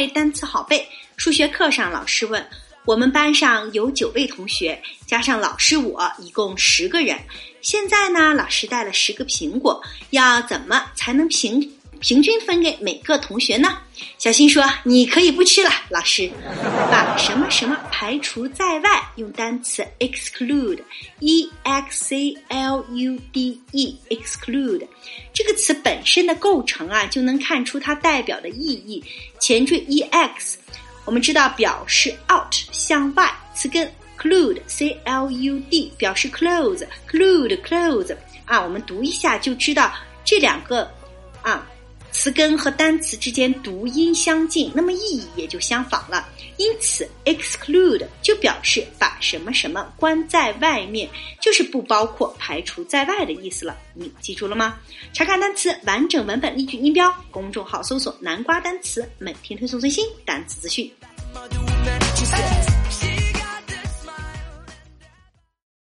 会单词好背。数学课上老师问，我们班上有9位同学，加上老师我，一共10个人。现在呢，老师带了10个苹果，要怎么才能平均分给每个同学呢？小新说，你可以不吃了，老师。把什么什么排除在外，用单词 exclude E-X-C-L-U-D-E exclude 这个词本身的构成啊，就能看出它代表的意义。前缀 ex 我们知道表示 out 向外，词根 clude C-L-U-D 表示 close啊，我们读一下就知道这两个词根和单词之间读音相近，那么意义也就相仿了。因此 exclude 就表示把什么什么关在外面，就是不包括排除在外的意思了。你记住了吗？查看单词完整文本例句音标，公众号搜索南瓜单词，每天推送最新单词资讯。